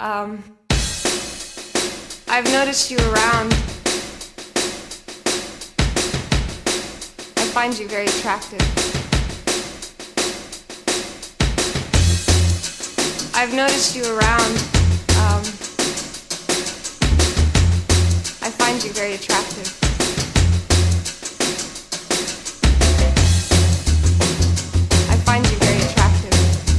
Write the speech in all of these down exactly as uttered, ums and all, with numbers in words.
Um, I've noticed you around. I find you very attractive. I've noticed you around. Um, I find you very attractive. I find you very attractive.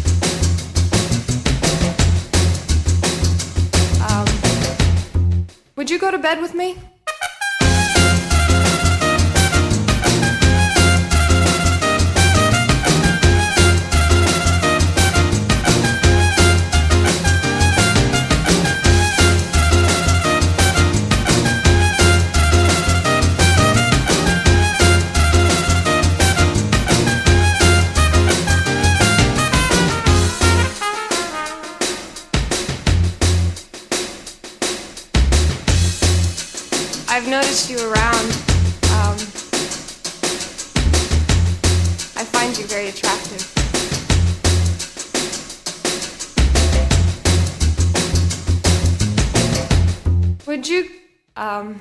Um, would you go to bed with me? I've noticed you around. Um, I find you very attractive. Would you, um...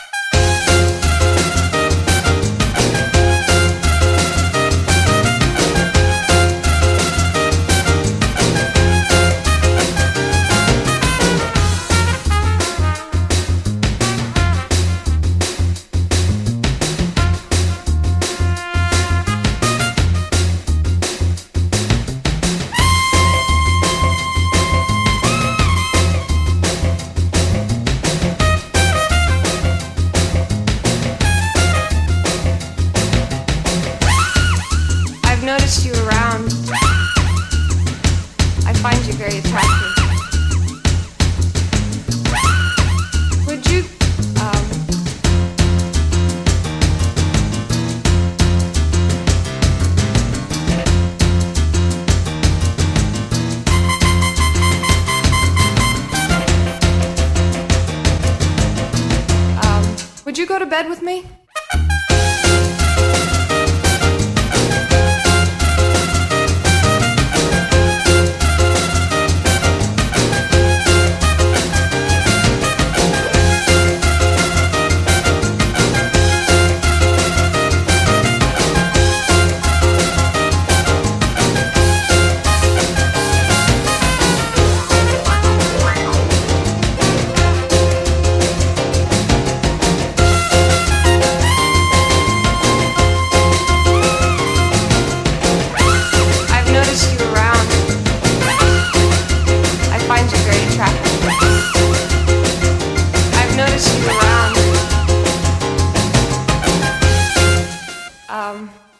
I've noticed you around. I find you very attractive. Would you, um... um, would you go to bed with me? I've noticed you around. Um...